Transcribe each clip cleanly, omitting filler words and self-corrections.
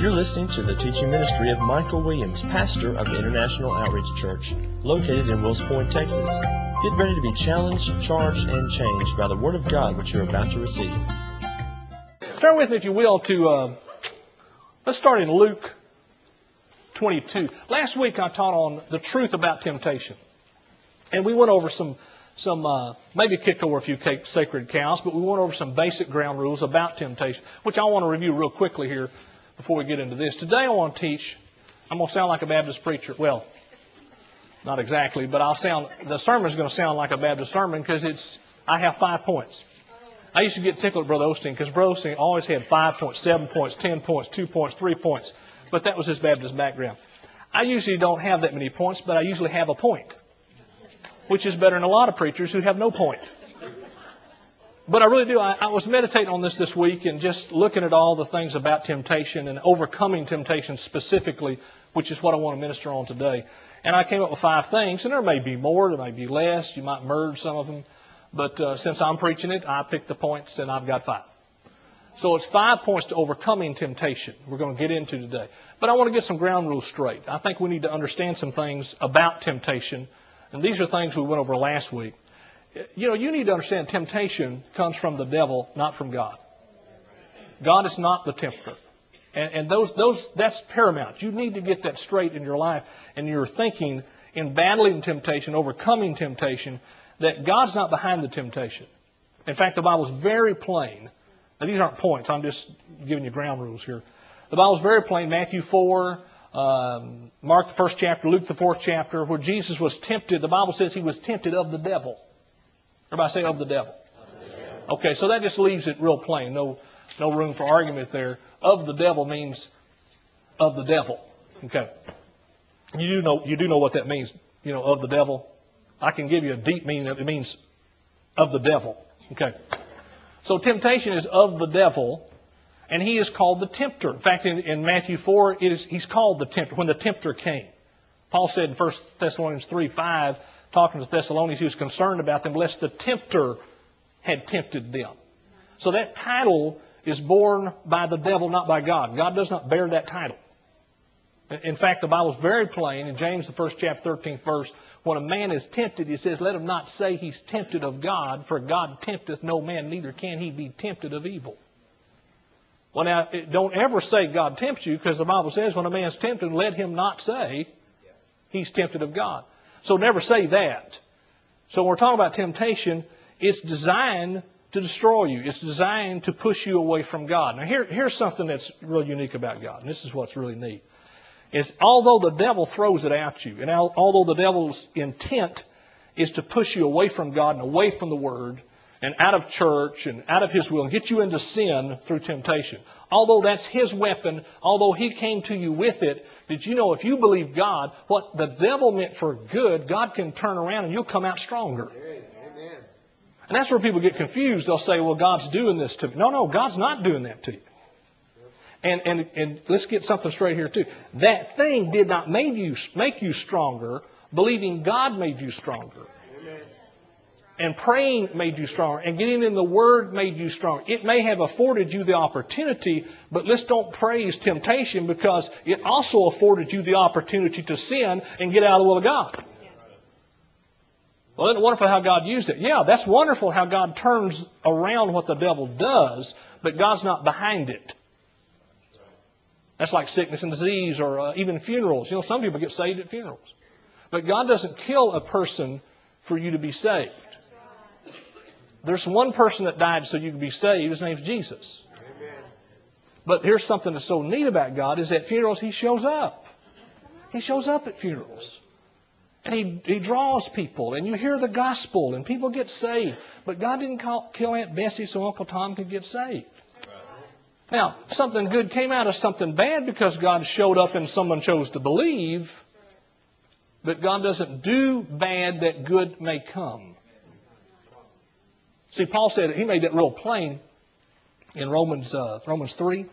You're listening to the teaching ministry of Michael Williams, pastor of International Outreach Church, located in Wills Point, Texas. Get ready to be challenged, charged, and changed by the Word of God which you're about to receive. Turn with me, if you will, to let's start in Luke 22. Last week I taught on the truth about temptation. And we went over some maybe kicked over a few sacred cows, but we went over some basic ground rules about temptation, which I want to review real quickly here before we get into this. Today I want to teach, I'm going to sound like a Baptist preacher. Well, not exactly, but the sermon is going to sound like a Baptist sermon because I have 5 points. I used to get tickled at Brother Osteen because Brother Osteen always had 5 points, 7 points, 10 points, 2 points, 3 points. But that was his Baptist background. I usually don't have that many points, but I usually have a point, which is better than a lot of preachers who have no point. But I really do. I was meditating on this week and just looking at all the things about temptation and overcoming temptation specifically, which is what I want to minister on today. And I came up with 5 things, and there may be more, there may be less. You might merge some of them. But since I'm preaching it, I picked the points, and I've got 5. So it's 5 points to overcoming temptation we're going to get into today. But I want to get some ground rules straight. I think we need to understand some things about temptation. And these are things we went over last week. You need to understand temptation comes from the devil, not from God. God is not the tempter. And that's paramount. You need to get that straight in your life and your thinking in battling temptation, overcoming temptation, that God's not behind the temptation. In fact, the Bible's very plain. Now, these aren't points. I'm just giving you ground rules here. The Bible's very plain. Matthew 4, Mark the 1st chapter, Luke the 4th chapter, where Jesus was tempted. The Bible says he was tempted of the devil. Everybody say of the devil. Okay, so that just leaves it real plain. No room for argument there. Of the devil means of the devil. Okay. You do know what that means, of the devil. I can give you a deep meaning. It means of the devil. Okay. So temptation is of the devil, and he is called the tempter. In fact, in Matthew 4, he's called the tempter, when the tempter came. Paul said in 1 Thessalonians 3:5, talking to the Thessalonians, he was concerned about them lest the tempter had tempted them. So that title is borne by the devil, not by God. God does not bear that title. In fact, the Bible is very plain. In James, the 1st chapter, 13th verse, when a man is tempted, he says, let him not say he's tempted of God, for God tempteth no man, neither can he be tempted of evil. Well, now, don't ever say God tempts you, because the Bible says when a man's tempted, let him not say he's tempted of God. So never say that. So when we're talking about temptation, it's designed to destroy you. It's designed to push you away from God. Now here's something that's really unique about God, and this is what's really neat. Is although the devil throws it at you, and although the devil's intent is to push you away from God and away from the Word, and out of church and out of His will, and get you into sin through temptation. Although that's his weapon, although he came to you with it, did you know if you believe God, what the devil meant for good, God can turn around and you'll come out stronger. Amen. And that's where people get confused. They'll say, well, God's doing this to me. No, God's not doing that to you. And let's get something straight here too. That thing did not make you stronger. Believing God made you stronger. And praying made you stronger. And getting in the Word made you stronger. It may have afforded you the opportunity, but let's don't praise temptation because it also afforded you the opportunity to sin and get out of the will of God. Well, isn't it wonderful how God used it? Yeah, that's wonderful how God turns around what the devil does, but God's not behind it. That's like sickness and disease or even funerals. Some people get saved at funerals. But God doesn't kill a person for you to be saved. There's one person that died so you can be saved. His name's Jesus. Amen. But here's something that's so neat about God is at funerals He shows up. He shows up at funerals. And He draws people. And you hear the gospel. And people get saved. But God didn't kill Aunt Bessie so Uncle Tom could get saved. Now, something good came out of something bad because God showed up and someone chose to believe. But God doesn't do bad that good may come. See, Paul said, he made that real plain in Romans 3.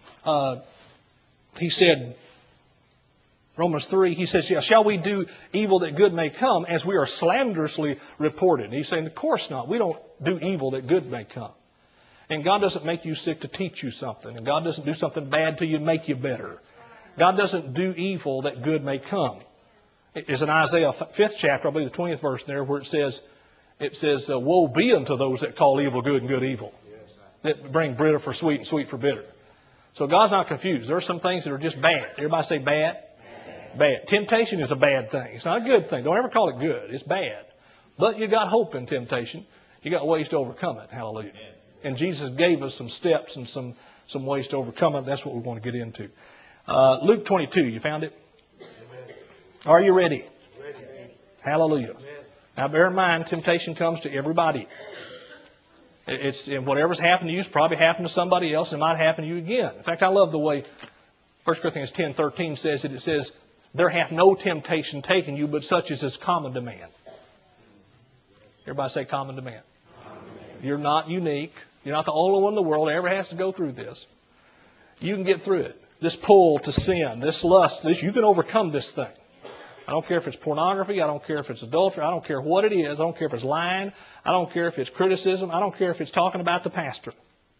He said, Romans 3, he says, yeah, shall we do evil that good may come as we are slanderously reported? And he's saying, of course not. We don't do evil that good may come. And God doesn't make you sick to teach you something. And God doesn't do something bad to you to make you better. God doesn't do evil that good may come. It's in Isaiah 5th chapter, I believe the 20th verse there, where it says, woe be unto those that call evil good and good evil, that bring bitter for sweet and sweet for bitter. So God's not confused. There are some things that are just bad. Everybody say bad? Bad. Temptation is a bad thing. It's not a good thing. Don't ever call it good. It's bad. But you got hope in temptation. You got ways to overcome it. Hallelujah. And Jesus gave us some steps and some ways to overcome it. That's what we want to get into. Luke 22, you found it? Are you ready? Hallelujah. Now bear in mind, temptation comes to everybody. Whatever's happened to you has probably happened to somebody else. It might happen to you again. In fact, I love the way 1 Corinthians 10:13 says it. It says, there hath no temptation taken you, but such as is common to man. Everybody say common to man. You're not unique. You're not the only one in the world that ever has to go through this. You can get through it. This pull to sin, this lust, you can overcome this thing. I don't care if it's pornography. I don't care if it's adultery. I don't care what it is. I don't care if it's lying. I don't care if it's criticism. I don't care if it's talking about the pastor.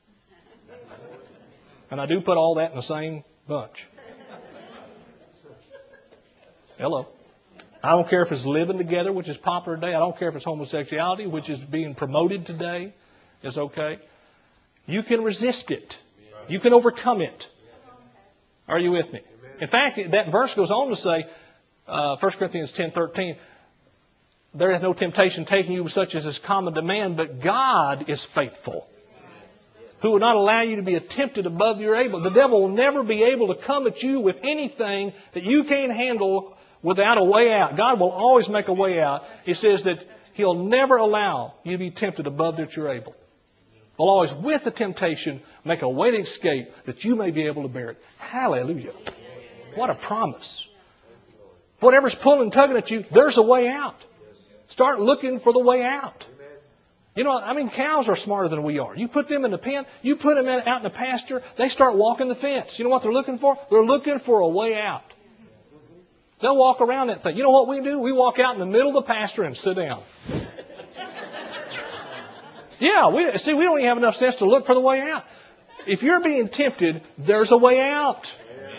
And I do put all that in the same bunch. Hello. I don't care if it's living together, which is popular today. I don't care if it's homosexuality, which is being promoted today. It's okay. You can resist it. You can overcome it. Are you with me? In fact, that verse goes on to say, 1 Corinthians 10:13, there is no temptation taken you such as is common to man, but God is faithful, who will not allow you to be tempted above your able. The devil will never be able to come at you with anything that you can't handle without a way out. God will always make a way out. He says that He'll never allow you to be tempted above that you're able. Will always, with the temptation, make a way to escape that you may be able to bear it. Hallelujah. What a promise. Whatever's pulling and tugging at you, there's a way out. Start looking for the way out. You know, cows are smarter than we are. You put them in the pen, you put them out in the pasture, they start walking the fence. You know what they're looking for? They're looking for a way out. They'll walk around that thing. You know what we do? We walk out in the middle of the pasture and sit down. Yeah, we don't even have enough sense to look for the way out. If you're being tempted, there's a way out.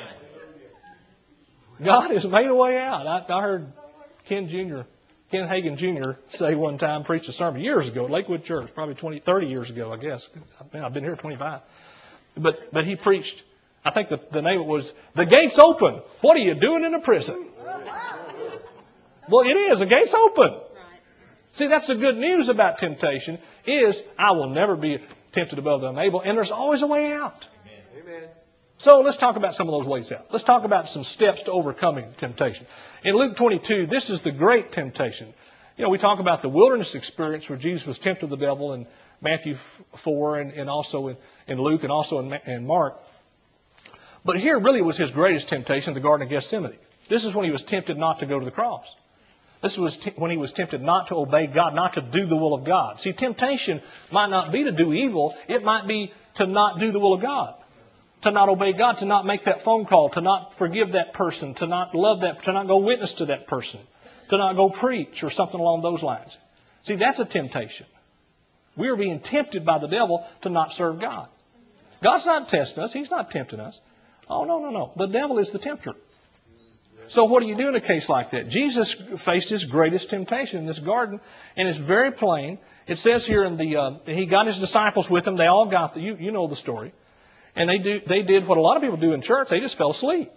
God has made a way out. I heard Ken Hagin Jr. say one time, preach a sermon years ago at Lakewood Church, probably 30 years ago, I guess. I've been here 25. But he preached, I think the name of it was, The Gate's Open. What are you doing in a prison? Well, it is. The gate's open. See, that's the good news about temptation is I will never be tempted above that I'm able, and there's always a way out. Amen. So let's talk about some of those ways out. Let's talk about some steps to overcoming temptation. In Luke 22, this is the great temptation. You know, we talk about the wilderness experience where Jesus was tempted of the devil in Matthew 4 and also in Luke and also in Mark. But here really was his greatest temptation, the Garden of Gethsemane. This is when he was tempted not to go to the cross. This was when he was tempted not to obey God, not to do the will of God. See, temptation might not be to do evil. It might be to not do the will of God, to not obey God, to not make that phone call, to not forgive that person, to not love that, to not go witness to that person, to not go preach or something along those lines. See, that's a temptation. We are being tempted by the devil to not serve God. God's not testing us. He's not tempting us. Oh, no. The devil is the tempter. So what do you do in a case like that? Jesus faced his greatest temptation in this garden, and it's very plain. It says here he got his disciples with him. They all got you know the story. And they did what a lot of people do in church. They just fell asleep.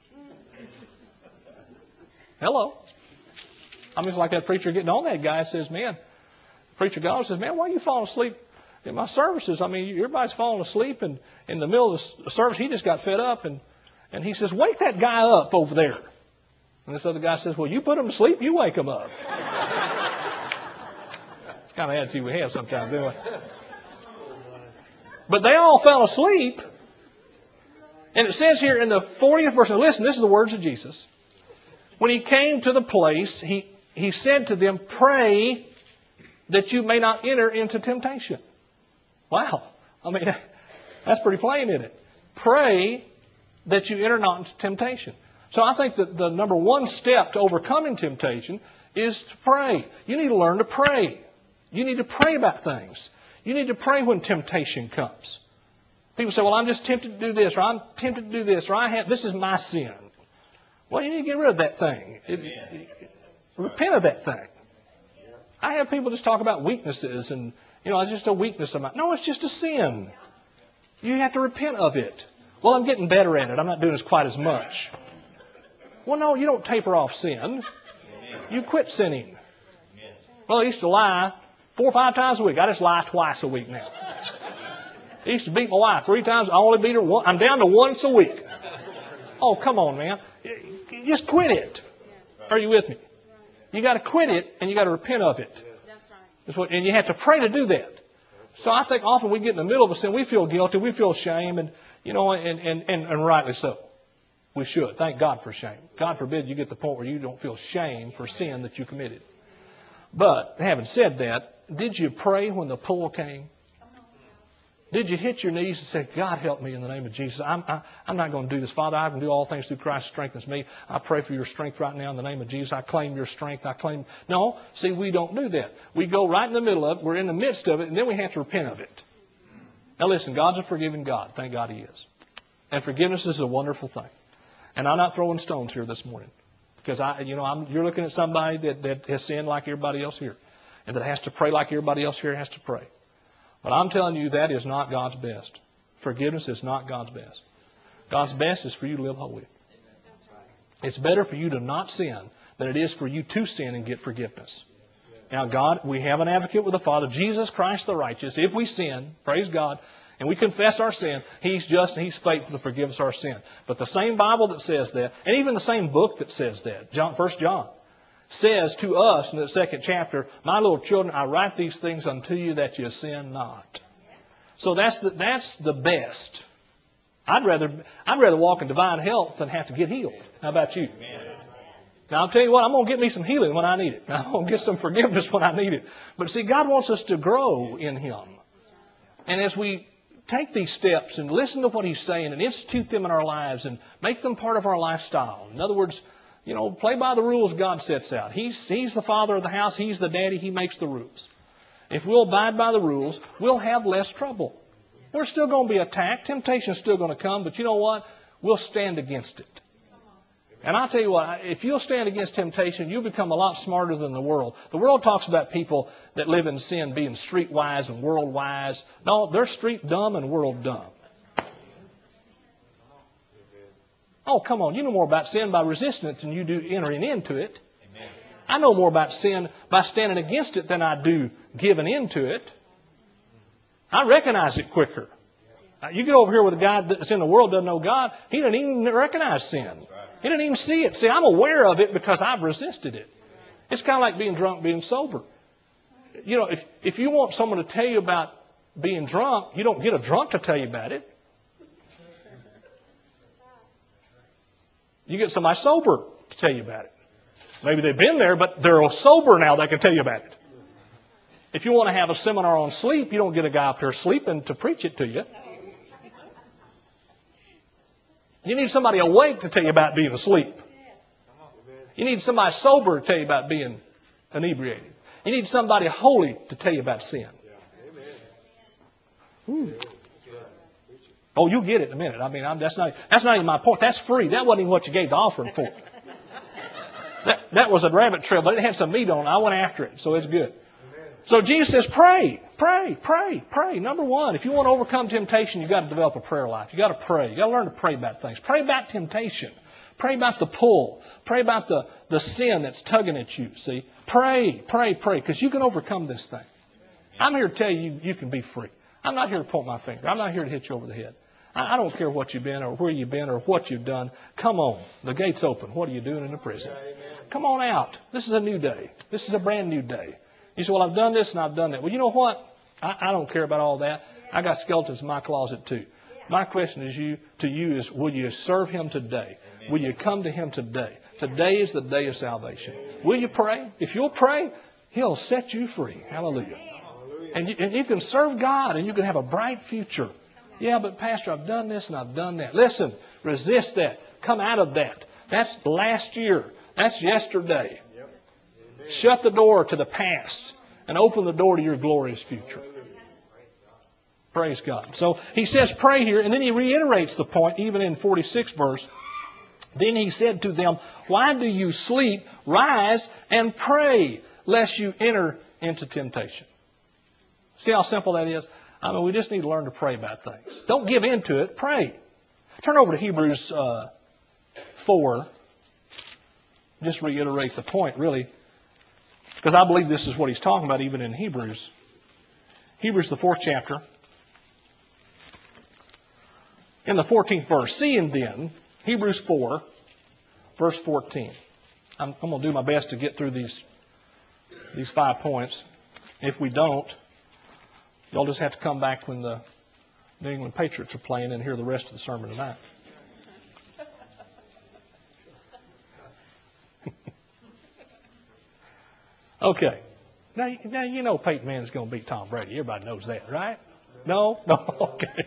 Hello. It's like that preacher getting on that guy and says, man, preacher God says, man, why are you falling asleep in my services? Everybody's falling asleep, and in the middle of the service, he just got fed up, and he says, wake that guy up over there. And this other guy says, well, you put him to sleep, you wake him up. It's the kind of attitude we have sometimes, don't we? But they all fell asleep. And it says here in the 40th verse, listen, this is the words of Jesus. When he came to the place, he said to them, pray that you may not enter into temptation. Wow. That's pretty plain, isn't it? Pray that you enter not into temptation. So I think that the number one step to overcoming temptation is to pray. You need to learn to pray. You need to pray about things. You need to pray when temptation comes. People say, well, I'm just tempted to do this, or I'm tempted to do this, or this is my sin. Well, you need to get rid of that thing. Repent of that thing. I have people just talk about weaknesses and, it's just a weakness of mine. No, it's just a sin. You have to repent of it. Well, I'm getting better at it. I'm not doing it quite as much. Well, no, you don't taper off sin. You quit sinning. Well, I used to lie 4 or 5 times a week. I just lie twice a week now. I used to beat my wife 3 times. I only beat her once. I'm down to once a week. Oh, come on, man. Just quit it. Are you with me? You got to quit it, and you got to repent of it. That's right. And you have to pray to do that. So I think often we get in the middle of a sin. We feel guilty. We feel shame, and rightly so. We should. Thank God for shame. God forbid you get to the point where you don't feel shame for sin that you committed. But having said that, did you pray when the pull came? Did you hit your knees and say, God, help me in the name of Jesus? I'm not going to do this. Father, I can do all things through Christ who strengthens me. I pray for your strength right now in the name of Jesus. I claim your strength. No, see, we don't do that. We go right in the middle of it. We're in the midst of it, and then we have to repent of it. Now listen, God's a forgiving God. Thank God He is. And forgiveness is a wonderful thing. And I'm not throwing stones here this morning. Because you're looking at somebody that has sinned like everybody else here. And that has to pray like everybody else here has to pray. But I'm telling you, that is not God's best. Forgiveness is not God's best. God's best is for you to live holy. It's better for you to not sin than it is for you to sin and get forgiveness. Now, God, we have an advocate with the Father, Jesus Christ the righteous. If we sin, praise God, and we confess our sin, He's just and He's faithful to forgive us our sin. But the same Bible that says that, and even the same book that says that, 1 John, says to us in the 2nd chapter, my little children, I write these things unto you that you sin not. So that's the best. I'd rather walk in divine health than have to get healed. How about you? Now, I'll tell you what, I'm going to get me some healing when I need it. I'm going to get some forgiveness when I need it. But see, God wants us to grow in Him. And as we take these steps and listen to what He's saying and institute them in our lives and make them part of our lifestyle. In other words, play by the rules God sets out. He's the father of the house. He's the daddy. He makes the rules. If we'll abide by the rules, we'll have less trouble. We're still going to be attacked. Temptation's still going to come. But you know what? We'll stand against it. And I'll tell you what, if you'll stand against temptation, you'll become a lot smarter than the world. The world talks about people that live in sin being street-wise and world-wise. No, they're street dumb and world dumb. Oh, come on. You know more about sin by resisting it than you do entering into it. Amen. I know more about sin by standing against it than I do giving into it. I recognize it quicker. You get over here with a guy that's in the world doesn't know God, he doesn't even recognize sin. He doesn't even see it. See, I'm aware of it because I've resisted it. It's kind of like being drunk, being sober. If you want someone to tell you about being drunk, you don't get a drunk to tell you about it. You get somebody sober to tell you about it. Maybe they've been there, but they're sober now. They can tell you about it. If you want to have a seminar on sleep, you don't get a guy up there sleeping to preach it to you. You need somebody awake to tell you about being asleep. You need somebody sober to tell you about being inebriated. You need somebody holy to tell you about sin. Oh, you'll get it in a minute. I mean, that's not even my point. That's free. That wasn't even what you gave the offering for. That was a rabbit trail, but it had some meat on it. I went after it, so it's good. So Jesus says, pray, pray, pray, pray. Number one, if you want to overcome temptation, you've got to develop a prayer life. You've got to pray. You've got to learn to pray about things. Pray about temptation. Pray about the pull. Pray about the sin that's tugging at you, see. Pray, pray, pray, because you can overcome this thing. I'm here to tell you, you can be free. I'm not here to point my finger. I'm not here to hit you over the head. I don't care what you've been or where you've been or what you've done. Come on. The gate's open. What are you doing in the prison? Come on out. This is a new day. This is a brand new day. You say, well, I've done this and I've done that. Well, you know what? I don't care about all that. I got skeletons in my closet too. My question to you is, will you serve Him today? Will you come to Him today? Today is the day of salvation. Will you pray? If you'll pray, He'll set you free. Hallelujah. And you can serve God and you can have a bright future. Yeah, but Pastor, I've done this and I've done that. Listen, resist that. Come out of that. That's last year. That's yesterday. Shut the door to the past and open the door to your glorious future. Praise God. So he says pray here, and then he reiterates the point even in 46th verse. Then he said to them, why do you sleep? Rise and pray, lest you enter into temptation. See how simple that is? I mean, we just need to learn to pray about things. Don't give in to it. Pray. Turn over to Hebrews 4. Just reiterate the point, really. Because I believe this is what he's talking about even in Hebrews. Hebrews, the 4th chapter. In the 14th verse. Seeing then, Hebrews 4, verse 14. I'm going to do my best to get through these 5 points. If we don't, y'all just have to come back when the New England Patriots are playing and hear the rest of the sermon tonight. Okay. Now you know Peyton Manning's going to beat Tom Brady. Everybody knows that, right? No? No? Okay.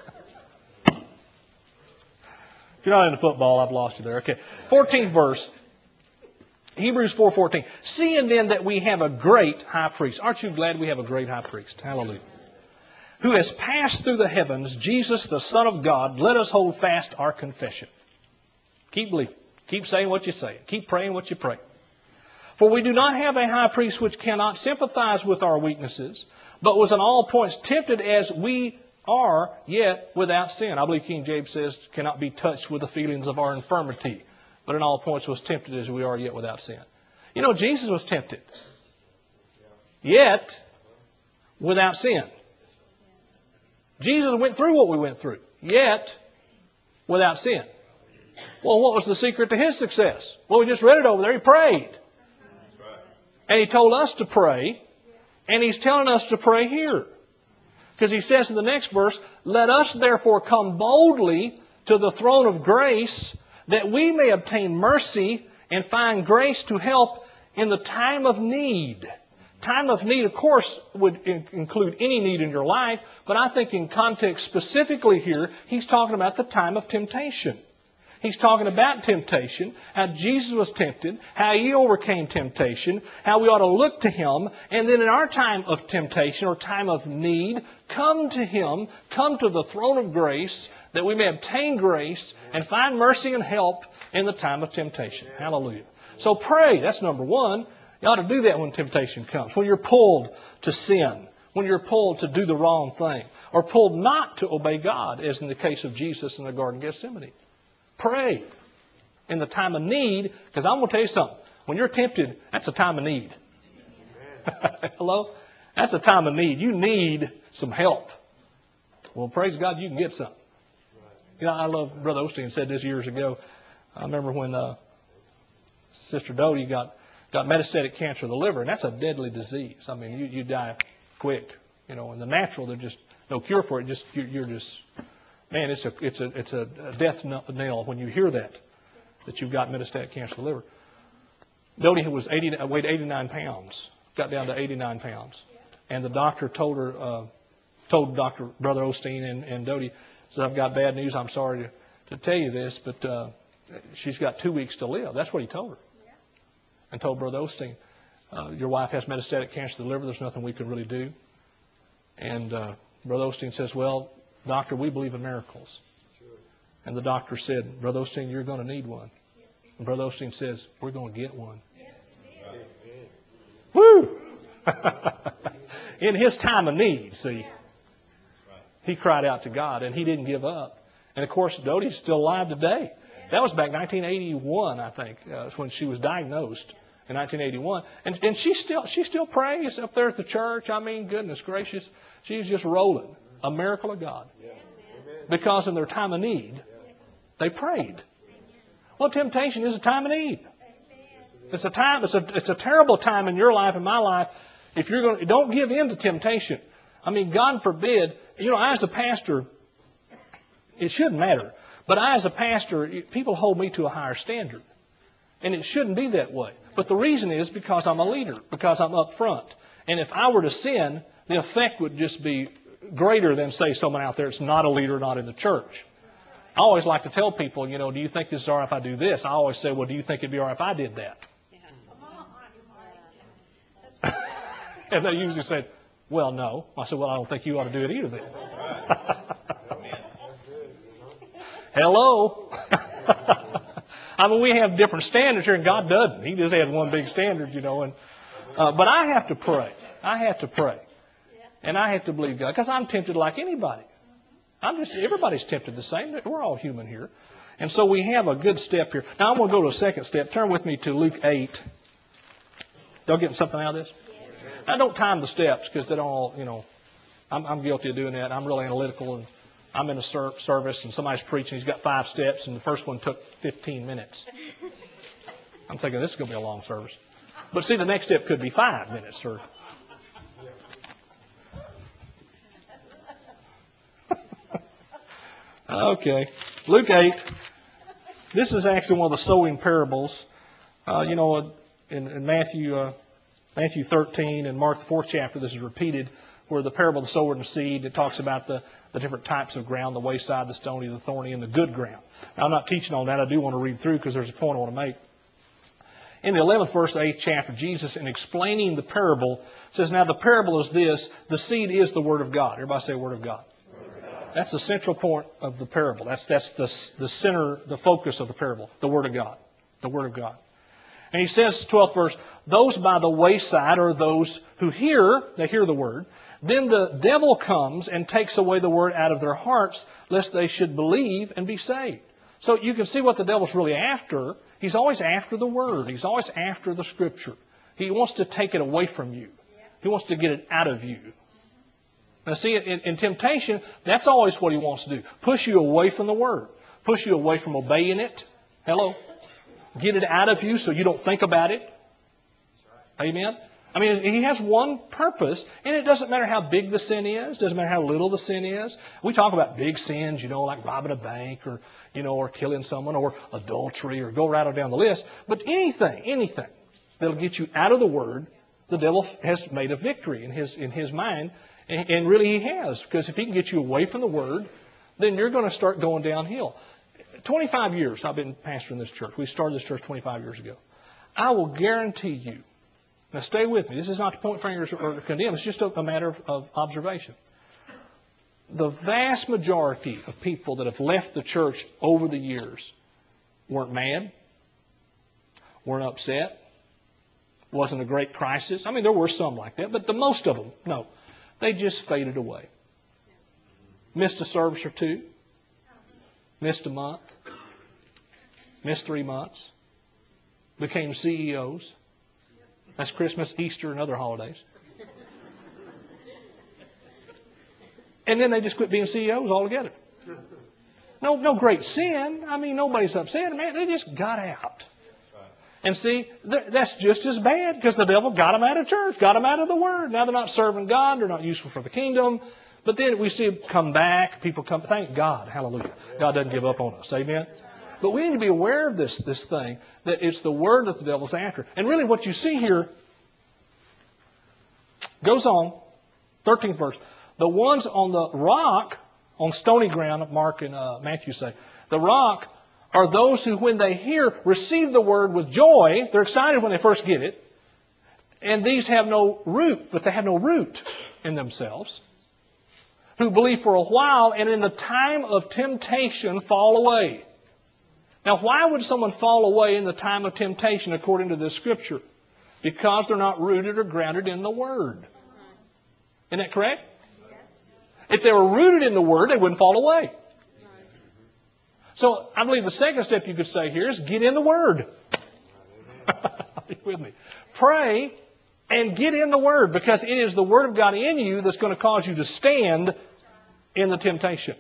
If you're not into football, I've lost you there. Okay. 14th verse. Hebrews 4:14. Seeing then that we have a great high priest. Aren't you glad we have a great high priest? Hallelujah. Who has passed through the heavens, Jesus, the Son of God, let us hold fast our confession. Keep believing. Keep saying what you say. Keep praying what you pray. For we do not have a high priest which cannot sympathize with our weaknesses, but was in all points tempted as we are, yet without sin. I believe King James says, cannot be touched with the feelings of our infirmity, but in all points was tempted as we are, yet without sin. You know, Jesus was tempted, yet without sin. Jesus went through what we went through, yet without sin. Well, what was the secret to His success? Well, we just read it over there. He prayed. And He told us to pray, and He's telling us to pray here. Because He says in the next verse, let us therefore come boldly to the throne of grace, that we may obtain mercy and find grace to help in the time of need. Time of need, of course, would include any need in your life, but I think in context specifically here, He's talking about the time of temptation. He's talking about temptation, how Jesus was tempted, how He overcame temptation, how we ought to look to Him, and then in our time of temptation or time of need, come to Him, come to the throne of grace, that we may obtain grace and find mercy and help in the time of temptation. Hallelujah. So pray, that's number one. You ought to do that when temptation comes, when you're pulled to sin, when you're pulled to do the wrong thing, or pulled not to obey God, as in the case of Jesus in the Garden of Gethsemane. Pray in the time of need, because I'm going to tell you something. When you're tempted, that's a time of need. Hello? That's a time of need. You need some help. Well, praise God, you can get some. You know, I love, Brother Osteen said this years ago. I remember when Sister Doty got metastatic cancer of the liver, and that's a deadly disease. I mean, you die quick. You know, in the natural, there's just no cure for it. You're just... Man, it's a death knell when you hear that you've got metastatic cancer of the liver. Doty weighed 89 pounds, got down to 89 pounds. And the doctor told Brother Osteen and Doty, said, I've got bad news. I'm sorry to tell you this, but she's got 2 weeks to live. That's what he told her. And told Brother Osteen, your wife has metastatic cancer of the liver. There's nothing we can really do. And Brother Osteen says, well, Doctor, we believe in miracles. And the doctor said, Brother Osteen, you're going to need one. And Brother Osteen says, we're going to get one. Woo! In his time of need, see, he cried out to God, and he didn't give up. And of course, Doty's still alive today. That was back 1981, I think, when she was diagnosed in 1981. And she still prays up there at the church. I mean, goodness gracious, she's just rolling. A miracle of God. Because in their time of need, they prayed. Well, temptation is a time of need. It's a terrible time in your life and my life. If you're don't give in to temptation. I mean, God forbid. You know, I as a pastor, it shouldn't matter. But I as a pastor, people hold me to a higher standard, and it shouldn't be that way. But the reason is because I'm a leader, because I'm up front. And if I were to sin, the effect would just be greater than, say, someone out there that's not a leader, not in the church. I always like to tell people, you know, do you think this is all right if I do this? I always say, well, do you think it'd be all right if I did that? And they usually say, well, no. I said, well, I don't think you ought to do it either then. Hello. I mean, we have different standards here, and God doesn't. He just has one big standard, you know. But I have to pray. I have to pray. And I have to believe God, because I'm tempted like anybody. Everybody's tempted the same. We're all human here. And so we have a good step here. Now, I'm going to go to a second step. Turn with me to Luke 8. Y'all getting something out of this? I don't time the steps, because they don't all, you know, I'm guilty of doing that. I'm really analytical, and I'm in a service, and somebody's preaching. He's got 5 steps, and the first one took 15 minutes. I'm thinking, this is going to be a long service. But see, the next step could be 5 minutes. Or Okay. Luke 8. This is actually one of the sowing parables. You know, in Matthew 13 and Mark the 4th chapter, this is repeated, where the parable of the sower and the seed, it talks about the different types of ground, the wayside, the stony, the thorny, and the good ground. Now, I'm not teaching on that. I do want to read through because there's a point I want to make. In the 11th verse, 8th chapter, Jesus, in explaining the parable, says, now the parable is this, the seed is the Word of God. Everybody say Word of God. That's the central point of the parable. That's the center, the focus of the parable, the Word of God. The Word of God. And he says, 12th verse, those by the wayside are those who hear, they hear the Word. Then the devil comes and takes away the Word out of their hearts, lest they should believe and be saved. So you can see what the devil's really after. He's always after the Word. He's always after the Scripture. He wants to take it away from you. He wants to get it out of you. Now see, in temptation, that's always what he wants to do. Push you away from the Word. Push you away from obeying it. Hello? Get it out of you so you don't think about it. Amen? I mean, he has one purpose, and it doesn't matter how big the sin is. It doesn't matter how little the sin is. We talk about big sins, you know, like robbing a bank or, you know, or killing someone or adultery or go right on down the list. But anything that'll get you out of the Word, the devil has made a victory in his mind. And really he has, because if he can get you away from the Word, then you're going to start going downhill. 25 years I've been pastoring this church. We started this church 25 years ago. I will guarantee you, now stay with me, this is not to point fingers or condemn, it's just a matter of observation. The vast majority of people that have left the church over the years weren't mad, weren't upset, wasn't a great crisis. I mean, there were some like that, but the most of them, no. They just faded away. Missed a service or two. Missed a month. Missed 3 months. Became CEOs. That's Christmas, Easter, and other holidays. And then they just quit being CEOs altogether. No great sin. I mean, nobody's upset. Man, they just got out. And see, that's just as bad because the devil got them out of church, got them out of the Word. Now they're not serving God. They're not useful for the kingdom. But then we see them come back. People come. Thank God. Hallelujah. God doesn't give up on us. Amen. But we need to be aware of this thing, that it's the Word that the devil's after. And really what you see here goes on, 13th verse. The ones on the rock, on stony ground, Mark and Matthew say, the rock are those who, when they hear, receive the Word with joy. They're excited when they first get it. And these have no root, but they have no root in themselves. Who believe for a while and in the time of temptation fall away. Now, why would someone fall away in the time of temptation according to this Scripture? Because they're not rooted or grounded in the Word. Isn't that correct? If they were rooted in the Word, they wouldn't fall away. So I believe the second step you could say here is get in the Word. Are you with me? Pray and get in the Word, because it is the Word of God in you that's going to cause you to stand in the temptation.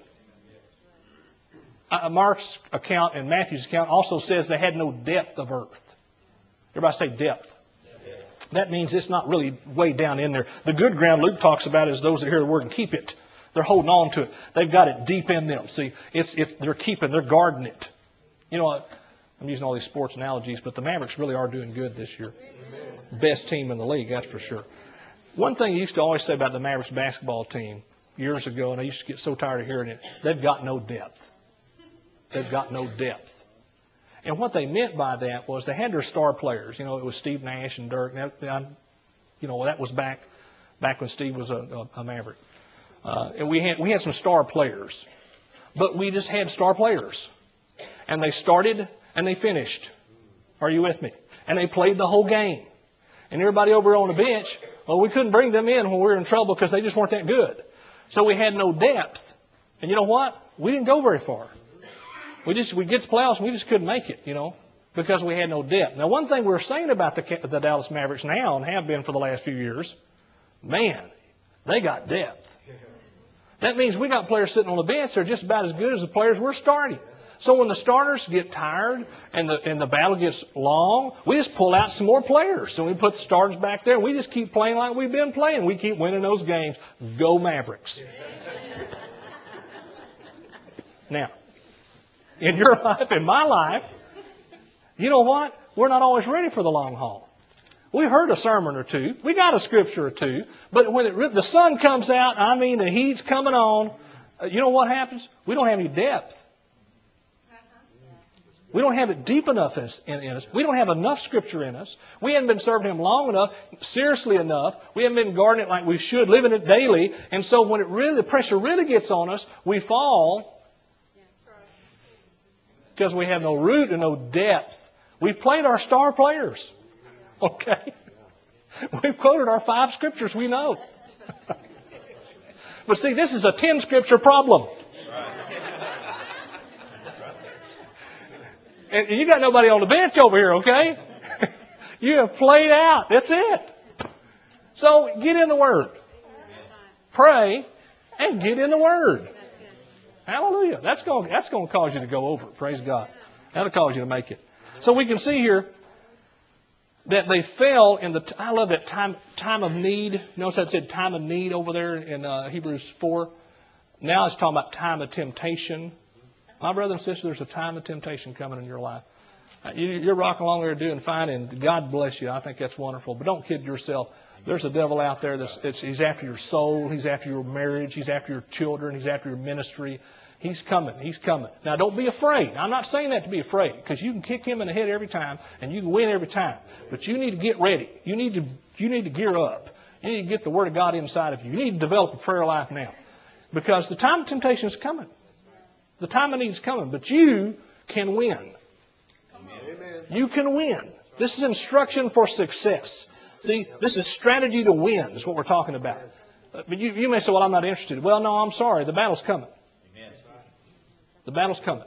Mark's account and Matthew's account also says they had no depth of earth. Everybody say depth. That means it's not really way down in there. The good ground Luke talks about is those that hear the Word and keep it. They're holding on to it. They've got it deep in them. See, they're guarding it. You know, I'm using all these sports analogies, but the Mavericks really are doing good this year. Best team in the league, that's for sure. One thing I used to always say about the Mavericks basketball team years ago, and I used to get so tired of hearing it, they've got no depth. They've got no depth. And what they meant by that was they had their star players. You know, it was Steve Nash and Dirk. You know, that was back when Steve was a Maverick. And we had some star players. But we just had star players. And they started and they finished. Are you with me? And they played the whole game. And everybody over on the bench, well, we couldn't bring them in when we were in trouble because they just weren't that good. So we had no depth. And you know what? We didn't go very far. We get to playoffs and we just couldn't make it, because we had no depth. Now, one thing we're saying about the Dallas Mavericks now and have been for the last few years, man, they got depth. That means we got players sitting on the bench that are just about as good as the players we're starting. So when the starters get tired and the battle gets long, we just pull out some more players. And we put the starters back there and we just keep playing like we've been playing. We keep winning those games. Go Mavericks. Now, in your life, in my life, you know what? We're not always ready for the long haul. We heard a sermon or two. We got a scripture or two. But when the sun comes out, the heat's coming on, you know what happens? We don't have any depth. We don't have it deep enough in us. We don't have enough scripture in us. We haven't been serving Him long enough, seriously enough. We haven't been guarding it like we should, living it daily. And so when the pressure really gets on us, we fall because we have no root and no depth. We've played our star players. Okay? We've quoted our 5 scriptures we know. But see, this is a 10 scripture problem. And you got nobody on the bench over here, okay? You have played out. That's it. So get in the Word. Pray and get in the Word. Hallelujah. That's going to cause you to go over it. Praise God. That'll cause you to make it. So we can see here that they fell in I love that time of need. You notice that said time of need over there in Hebrews 4. Now it's talking about time of temptation. My brother and sister, there's a time of temptation coming in your life. You're rocking along there doing fine, and God bless you. I think that's wonderful. But don't kid yourself. There's a devil out there he's after your soul. He's after your marriage. He's after your children. He's after your ministry. He's coming. He's coming. Now, don't be afraid. I'm not saying that to be afraid, because you can kick him in the head every time, and you can win every time. But you need to get ready. You need to gear up. You need to get the Word of God inside of you. You need to develop a prayer life now, because the time of temptation is coming. The time of need is coming, but you can win. Amen. You can win. This is instruction for success. See, this is strategy to win is what we're talking about. But you may say, well, I'm not interested. Well, no, I'm sorry. The battle's coming. Amen. The battle's coming.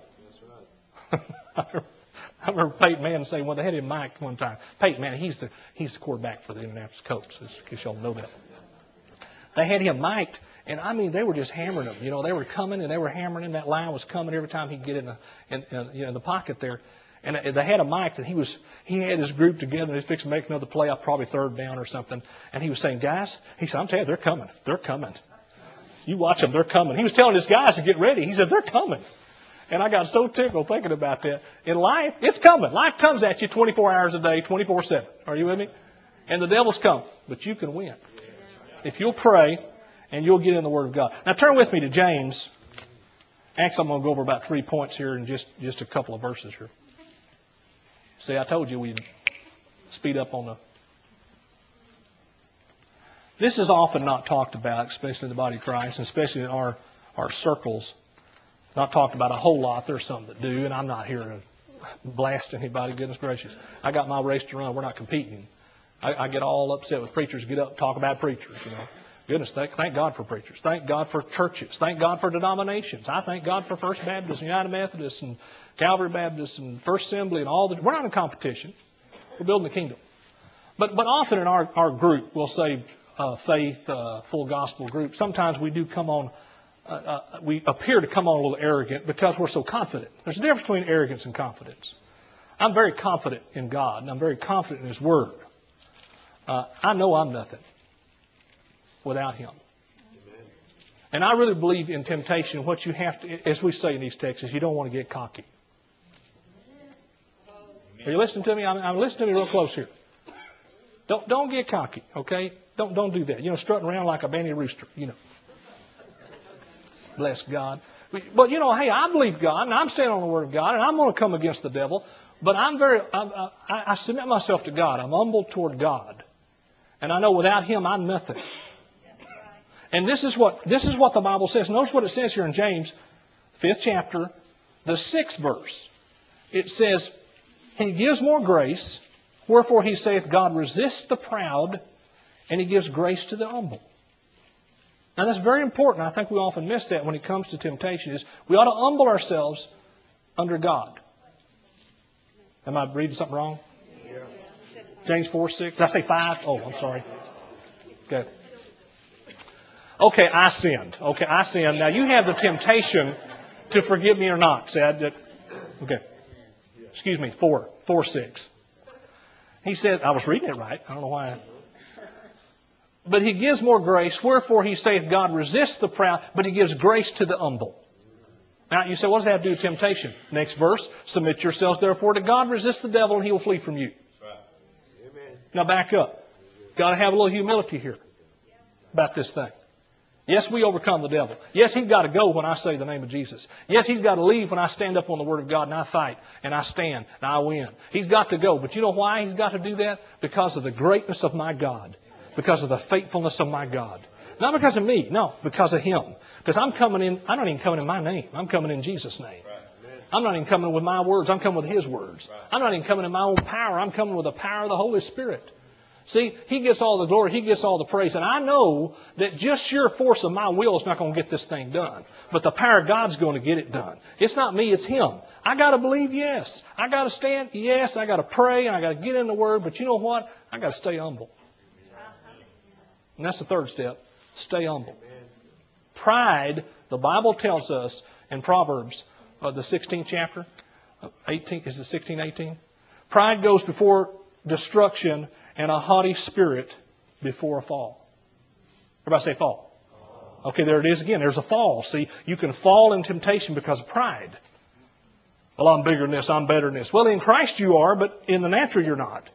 I remember Peyton Manning saying, well, they had him mic'd one time. Peyton Manning, he's the quarterback for the Indianapolis Colts, in case y'all know that. They had him mic'd, and they were just hammering him. They were coming and they were hammering him. That line was coming every time he'd get in the pocket there. And they had him mic'd, and he had his group together, and he was fixing to make another play, probably third down or something. And he was saying, guys, he said, I'm telling you, they're coming. They're coming. You watch them, they're coming. He was telling his guys to get ready. He said, they're coming. And I got so tickled thinking about that. In life, it's coming. Life comes at you 24 hours a day, 24/7. Are you with me? And the devil's coming, but you can win. If you'll pray and you'll get in the Word of God. Now turn with me to James. Actually, I'm going to go over about 3 points here in just a couple of verses here. See, I told you we'd speed up on the... This is often not talked about, especially in the body of Christ, and especially in our circles. Not talked about a whole lot. There's some that do, and I'm not here to blast anybody, goodness gracious. I got my race to run. We're not competing. I get all upset with preachers get up and talk about preachers, Goodness, thank God for preachers. Thank God for churches. Thank God for denominations. I thank God for First Baptist, United Methodist, and Calvary Baptist, and First Assembly, and all the... We're not in competition. We're building the kingdom. But often in our group, we'll say faith, full gospel group, sometimes we do come on, we appear to come on a little arrogant because we're so confident. There's a difference between arrogance and confidence. I'm very confident in God, and I'm very confident in His Word. I know I'm nothing without Him. And I really believe in temptation, what you have to, as we say in East Texas, you don't want to get cocky. Are you listening to me? I'm listening to me real close here. Don't get cocky, okay? Don't do that. Strutting around like a banty rooster, Bless God. But hey, I believe God, and I'm standing on the Word of God, and I'm going to come against the devil. But I submit myself to God. I'm humble toward God. And I know without Him, I'm nothing. And this is what the Bible says. Notice what it says here in James, 5th chapter, the 6th verse. It says, He gives more grace, wherefore He saith, God resists the proud, and He gives grace to the humble. Now that's very important. I think we often miss that when it comes to temptation, is we ought to humble ourselves under God. Am I reading something wrong? Yeah. James 4:6. Did I say 5? Oh, I'm sorry. Okay. Okay, I sinned. Okay, I sinned. Now you have the temptation to forgive me or not. Said. Okay. Excuse me, 4:6. He said, I was reading it right. I don't know why. But He gives more grace, wherefore He saith, God resists the proud, but He gives grace to the humble. Now you say, what does that have to do with temptation? Next verse, submit yourselves therefore to God, resist the devil, and he will flee from you. Amen. Now back up. Got to have a little humility here about this thing. Yes, we overcome the devil. Yes, he's got to go when I say the name of Jesus. Yes, he's got to leave when I stand up on the Word of God and I fight and I stand and I win. He's got to go. But you know why he's got to do that? Because of the greatness of my God. Because of the faithfulness of my God. Not because of me. No, because of Him. Because I'm not even coming in my name. I'm coming in Jesus' name. I'm not even coming with my words. I'm coming with His words. I'm not even coming in my own power. I'm coming with the power of the Holy Spirit. See, He gets all the glory. He gets all the praise. And I know that just sheer force of my will is not going to get this thing done. But the power of God's going to get it done. It's not me, it's Him. I got to believe, yes. I got to stand, yes. I got to pray, and I got to get in the Word. But you know what? I got to stay humble. And that's the third step. Stay humble. Pride, the Bible tells us in Proverbs, the 16th chapter, 18, is it 16, 18? Pride goes before destruction, and a haughty spirit before a fall. Everybody say fall. Okay, there it is again. There's a fall. See, you can fall in temptation because of pride. Well, I'm bigger than this. I'm better than this. Well, in Christ you are, but in the natural you're not.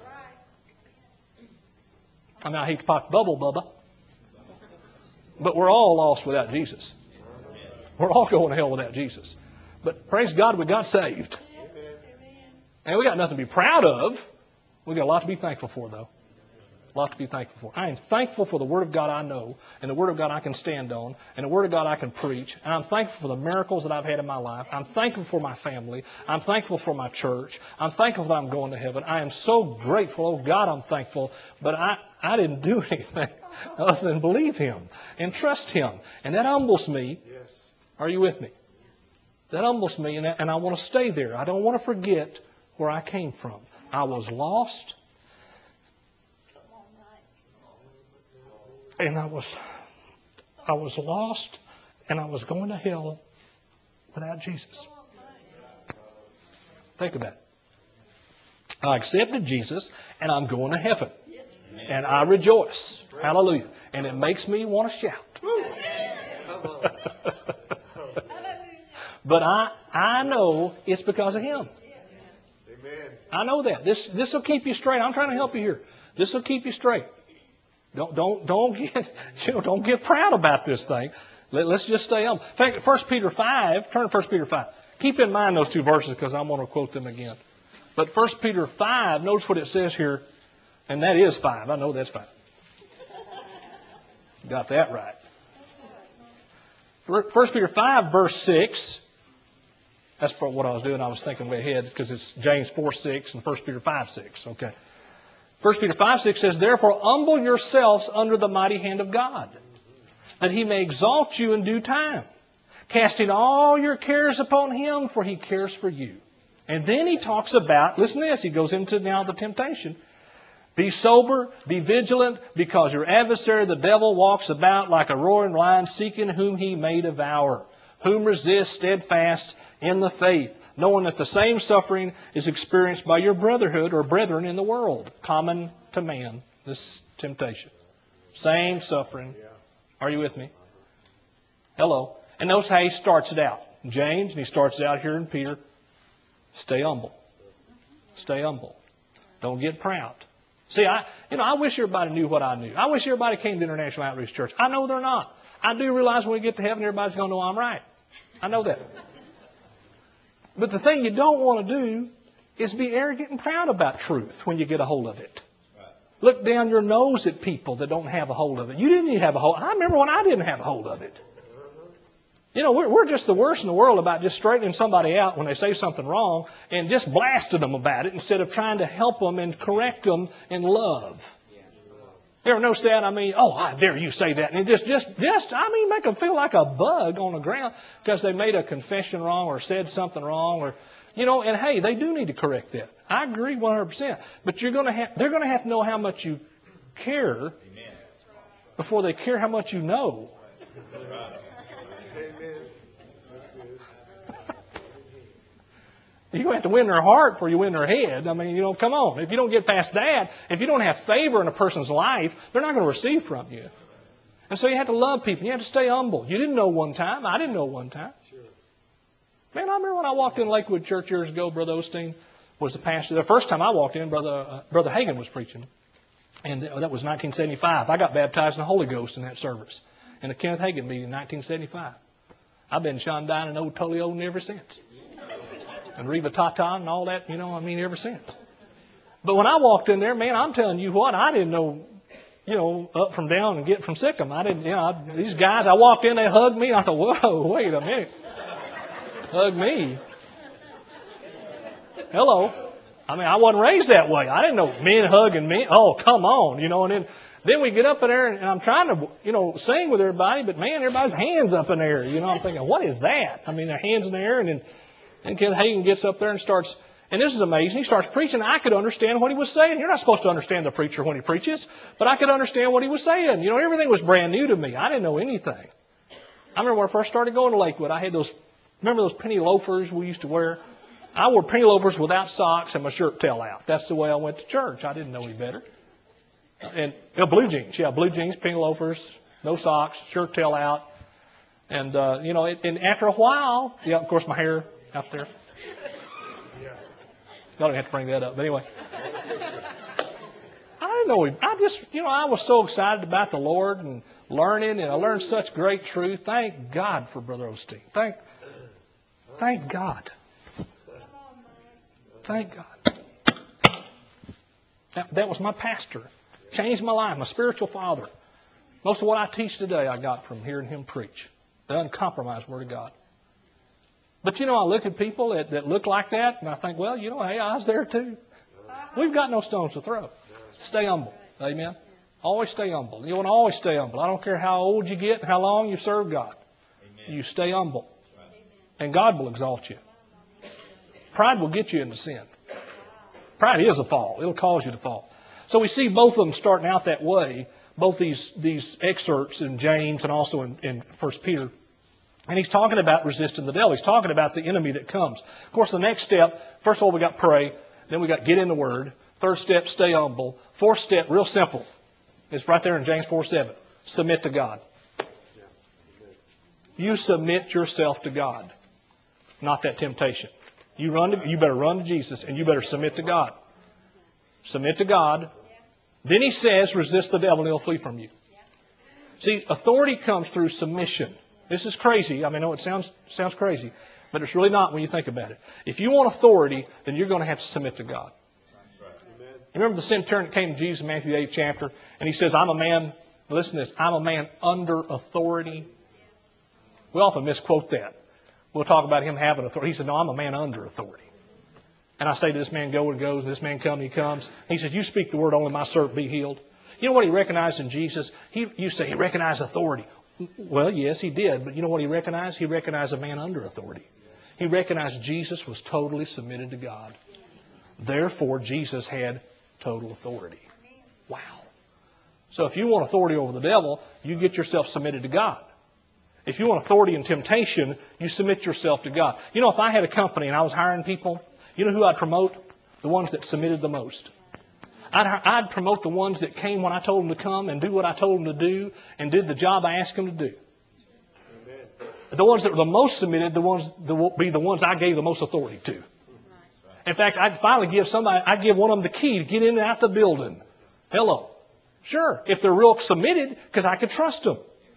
I mean, I hate to pop the bubble, Bubba. But we're all lost without Jesus. We're all going to hell without Jesus. But praise God, we got saved. And we got nothing to be proud of. We got a lot to be thankful for, though. A lot to be thankful for. I am thankful for the Word of God I know, and the Word of God I can stand on, and the Word of God I can preach. And I'm thankful for the miracles that I've had in my life. I'm thankful for my family. I'm thankful for my church. I'm thankful that I'm going to heaven. I am so grateful. Oh, God, I'm thankful. But I didn't do anything other than believe Him and trust Him. And that humbles me. Are you with me? That humbles me, and I want to stay there. I don't want to forget where I came from. I was lost. And I was lost, and I was going to hell without Jesus. Think about it. I accepted Jesus, and I'm going to heaven. And I rejoice. Hallelujah. And it makes me want to shout. But I know it's because of Him. I know that. This will keep you straight. I'm trying to help you here. This will keep you straight. Don't get proud about this thing. Let's just stay on. In fact, 1 Peter 5, turn to 1 Peter 5. Keep in mind those two verses because I'm going to quote them again. But 1 Peter 5, notice what it says here, and that is 5. I know that's 5. Got that right. 1 Peter 5, verse 6. That's what I was doing. I was thinking way ahead because it's James 4:6 and 1 Peter 5:6. Okay. 1 Peter 5:6 says, Therefore humble yourselves under the mighty hand of God, that He may exalt you in due time, casting all your cares upon Him, for He cares for you. And then he talks about, listen to this, he goes into now the temptation. Be sober, be vigilant, because your adversary, the devil, walks about like a roaring lion, seeking whom he may devour. Whom resist steadfast in the faith, knowing that the same suffering is experienced by your brotherhood or brethren in the world, common to man, this temptation. Same suffering. Are you with me? Hello. And notice how he starts it out. James, and he starts it out here in Peter. Stay humble. Stay humble. Don't get proud. See, I wish everybody knew what I knew. I wish everybody came to International Outreach Church. I know they're not. I do realize when we get to heaven, everybody's going to know I'm right. I know that. But the thing you don't want to do is be arrogant and proud about truth when you get a hold of it. look down your nose at people that don't have a hold of it. You didn't even have a hold. I remember when I didn't have a hold of it. We're just the worst in the world about just straightening somebody out when they say something wrong and just blasting them about it instead of trying to help them and correct them in love. You ever notice that? How dare you say that? And it make them feel like a bug on the ground because they made a confession wrong or said something wrong and hey, they do need to correct that. I agree 100%. But they're going to have to know how much you care before they care how much you know. You're going to have to win their heart before you win their head. Come on. If you don't get past that, if you don't have favor in a person's life, they're not going to receive from you. And so you have to love people. You have to stay humble. You didn't know one time. I didn't know one time. Man, I remember when I walked in Lakewood Church years ago, Brother Osteen was the pastor. The first time I walked in, Brother Hagin was preaching. And that was 1975. I got baptized in the Holy Ghost in that service in the Kenneth Hagin meeting in 1975. I've been Shondyne and Old Tolio ever since. And Reva Tata and all that, ever since. But when I walked in there, man, I'm telling you what, I didn't know, up from down and get from sick 'em. I didn't, these guys, I walked in, they hugged me. I thought, whoa, wait a minute. Hug me. Hello. I wasn't raised that way. I didn't know men hugging me. Oh, come on, and then we get up in there and I'm trying to, sing with everybody, but man, everybody's hands up in the air. I'm thinking, what is that? Their hands in the air and Kenneth Hagin gets up there and starts, and this is amazing, he starts preaching. I could understand what he was saying. You're not supposed to understand the preacher when he preaches, but I could understand what he was saying. Everything was brand new to me. I didn't know anything. I remember when I first started going to Lakewood, I had remember those penny loafers we used to wear? I wore penny loafers without socks and my shirt tail out. That's the way I went to church. I didn't know any better. And blue jeans. Yeah, blue jeans, penny loafers, no socks, shirt tail out. And, and after a while, of course, my hair out there. I don't have to bring that up. But anyway. I didn't know him. I was so excited about the Lord and learning, and I learned such great truth. Thank God for Brother Osteen. Thank God. Thank God. That was my pastor. Changed my life, my spiritual father. Most of what I teach today I got from hearing him preach. The uncompromised Word of God. But I look at people that look like that, and I think, well, hey, I was there too. We've got no stones to throw. Stay humble. Amen. Always stay humble. You want to always stay humble. I don't care how old you get and how long you serve God. Amen. You stay humble. And God will exalt you. Pride will get you into sin. Pride is a fall. It'll cause you to fall. So we see both of them starting out that way, both these excerpts in James and also in 1 Peter. And he's talking about resisting the devil. He's talking about the enemy that comes. Of course, the next step, first of all, we got pray. Then we got get in the Word. Third step, stay humble. Fourth step, real simple. It's right there in James 4:7. Submit to God. You submit yourself to God, not that temptation. You better run to Jesus, and you better submit to God. Submit to God. Then he says, resist the devil, and he'll flee from you. See, authority comes through submission. This is crazy. I know it sounds crazy, but it's really not when you think about it. If you want authority, then you're going to have to submit to God. You remember the centurion that came to Jesus in Matthew the 8th chapter, and he says, I'm a man, listen to this, I'm a man under authority. We often misquote that. We'll talk about him having authority. He said, no, I'm a man under authority. And I say to this man, go, and he goes, and this man come, and he comes. He says, you speak the word, only my servant be healed. You know what he recognized in Jesus? You say he recognized authority. Well, yes, he did. But you know what he recognized? He recognized a man under authority. He recognized Jesus was totally submitted to God. Therefore, Jesus had total authority. Wow. So if you want authority over the devil, you get yourself submitted to God. If you want authority in temptation, you submit yourself to God. If I had a company and I was hiring people, you know who I'd promote? The ones that submitted the most. I'd promote the ones that came when I told them to come and do what I told them to do and did the job I asked them to do. Amen. The ones that were the most submitted, will be the ones I gave the most authority to. In fact, I'd finally I'd give one of them the key to get in and out the building. Hello. Sure, if they're real submitted, because I could trust them.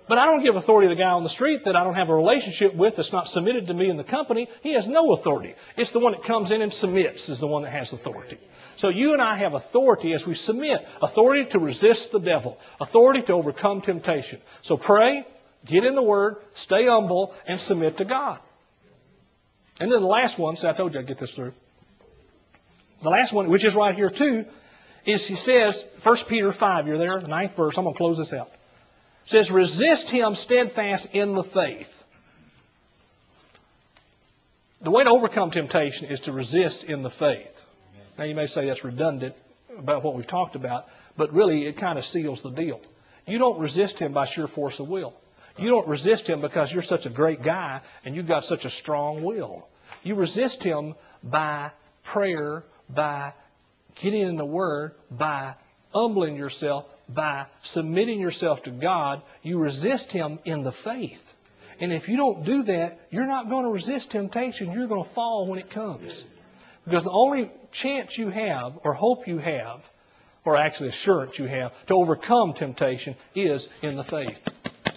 But I don't give authority to the guy on the street that I don't have a relationship with, that's not submitted to me in the company. He has no authority. It's the one that comes in and submits is the one that has authority. So you and I have authority as we submit. Authority to resist the devil. Authority to overcome temptation. So pray, get in the Word, stay humble, and submit to God. And then the last one, see, I told you I'd get this through. The last one, which is right here too, is he says, 1 Peter 5, you're there, the 9th verse. I'm going to close this out. It says, resist him steadfast in the faith. The way to overcome temptation is to resist in the faith. Now you may say that's redundant about what we've talked about, but really it kind of seals the deal. You don't resist him by sheer force of will. You don't resist him because you're such a great guy and you've got such a strong will. You resist him by prayer, by getting in the Word, by humbling yourself, by submitting yourself to God. You resist him in the faith. And if you don't do that, you're not going to resist temptation. You're going to fall when it comes. Because the only chance you have, or hope you have, or actually assurance you have, to overcome temptation is in the faith.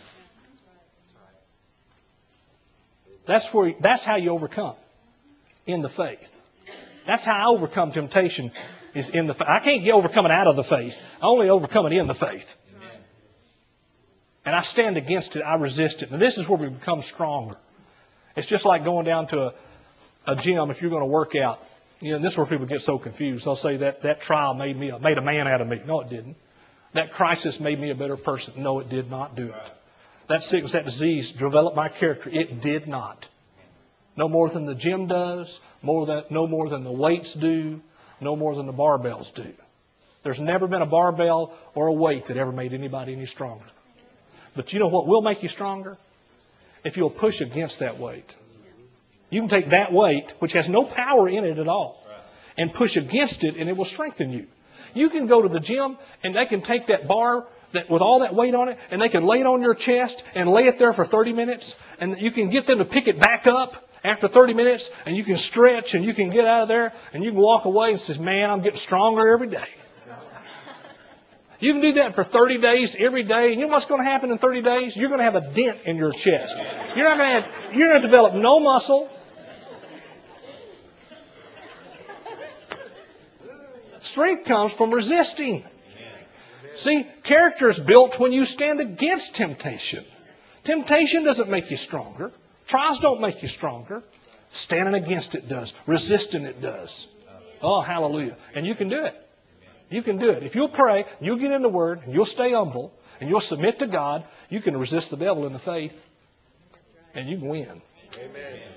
That's how you overcome. In the faith. That's how I overcome temptation, is in the faith. I can't overcome it out of the faith. I only overcome it in the faith. And I stand against it. I resist it. And this is where we become stronger. It's just like going down to a gym if you're going to work out. You know, this is where people get so confused. They'll say that trial made a man out of me. No, it didn't. That crisis made me a better person. No, it did not do it. That sickness, that disease developed my character. It did not. No more than the gym does. No more than the weights do. No more than the barbells do. There's never been a barbell or a weight that ever made anybody any stronger. But you know what will make you stronger? If you'll push against that weight. You can take that weight, which has no power in it at all, and push against it, and it will strengthen you. You can go to the gym, and they can take that bar with all that weight on it, and they can lay it on your chest and lay it there for 30 minutes, and you can get them to pick it back up after 30 minutes, and you can stretch, and you can get out of there, and you can walk away and say, man, I'm getting stronger every day. You can do that for 30 days, every day. And you know what's going to happen in 30 days? You're going to have a dent in your chest. You're not going to develop no muscle. Strength comes from resisting. See, character is built when you stand against temptation. Temptation doesn't make you stronger. Trials don't make you stronger. Standing against it does. Resisting it does. Oh, hallelujah. And you can do it. You can do it. If you'll pray, you'll get in the Word, and you'll stay humble, and you'll submit to God, you can resist the devil in the faith, and you can win. Amen.